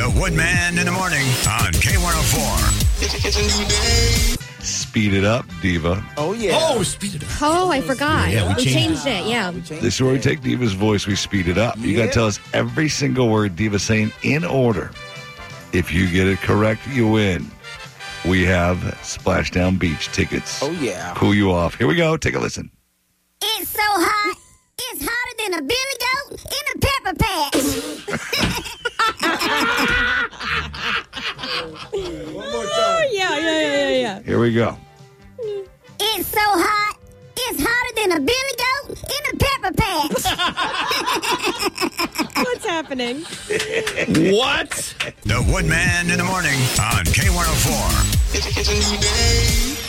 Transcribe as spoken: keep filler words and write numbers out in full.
The Woodman in the morning on K one oh four. It's a new day. Speed it up, Diva. Oh, yeah. Oh, speed it up. Oh, I forgot. Yeah, we we changed changed it, yeah. We changed This is where we it. take Diva's voice, we speed it up. You got to Yeah. tell us every single word Diva's saying in order. If you get it correct, you win. We have Splashdown Beach tickets. Oh, yeah. Cool you off. Here we go. Take a listen. It's so hot, it's hotter than a billy goat in a pepper patch. Oh, yeah, yeah, yeah, yeah, yeah. Here we go. It's so hot, it's hotter than a billy goat in a pepper patch. What's happening? What? The Woodman in the morning on K one oh four. It's, it's a new day.